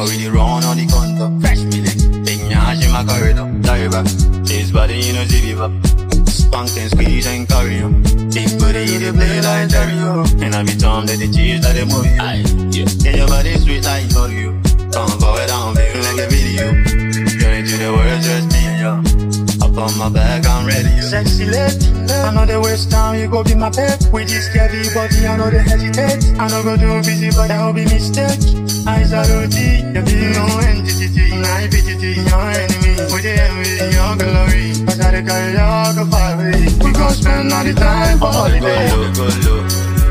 But we the run on the counter. Fresh milk, big nyash in my corridor. Diver, his body you know zip up. Spunk and squeeze and curry up. Big booty, they play like stereo. And I be told that the cheese like the movie. Yeah, your body sweet like you. Come go it down, baby, like a video. Girl, into the words, just me and you. Up on my back, I'm ready. Sexy lady, I know the waste time, you go be my pet. With this scary body, I know they hesitate. I know go do busy, but I will be mistake. Eyes are roti, you be no entity. I pity your enemy. With the envy in your glory. Cause I dey carry your go far away. We gon' spend all the time for holiday. Go low.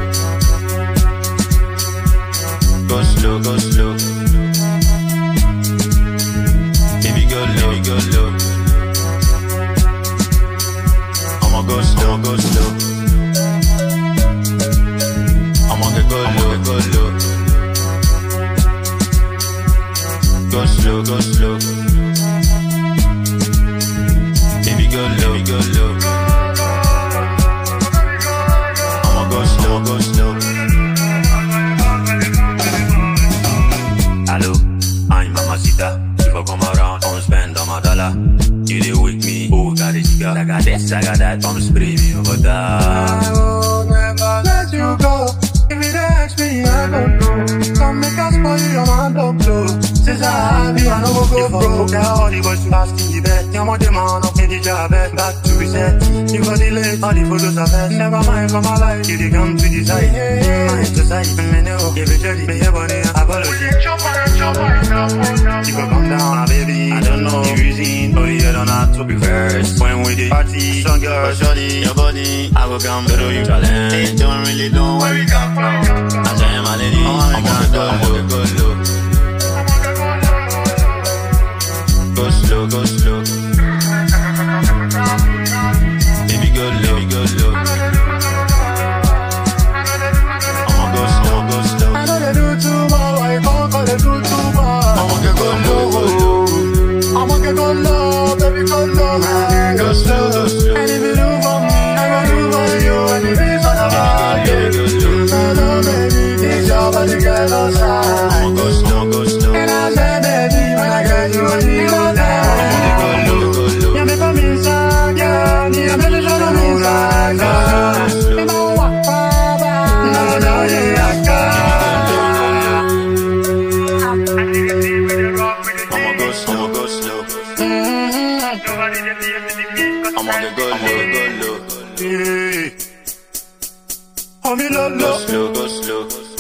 Go slow, go slow. Baby, go low, go low. I'ma go slow, go slow. I'ma go low, go low. Go slow, go slow. Baby, go low, go low. I'ma go slow, go slow. Hello, I'm Mamacita. If I come around, I'ma spend all my dollar. You dey with me, oh, got it, girl. I got this, I got that, I'ma spray me over that. I will never let you go. If you ask me, I don't know. Come make us for you, your mind don't blow. Since I have you, I know we'll go broke. Tell all the boys to ask in the bed. You're more the man of the job, back to reset. You got the late, all the photos are best. Never mind for my life, you dey come to the side. My exercise, me know. If it's ready, be your body, apology. You go come down, baby. I don't know the reason, but you don't have to be first. When we the party, some girl, shorty, your body, I will come to you challenge. They don't really know where we come from. I tell you, my lady, I'm gonna go low. Go slow, go slow. Baby, go low, go low. I'ma go slow, go slow. I know they do too much, I can't call it do too much. I'ma get go low, I'ma get go low, baby, go low. Go slow, go slow. And if you do for me, I gon' do for you. And if it's all about you, hello, baby, this your body, girl, outside. I'ma go slow, go slow. And I say, baby, when I get you, I need you. Go slow, go slow.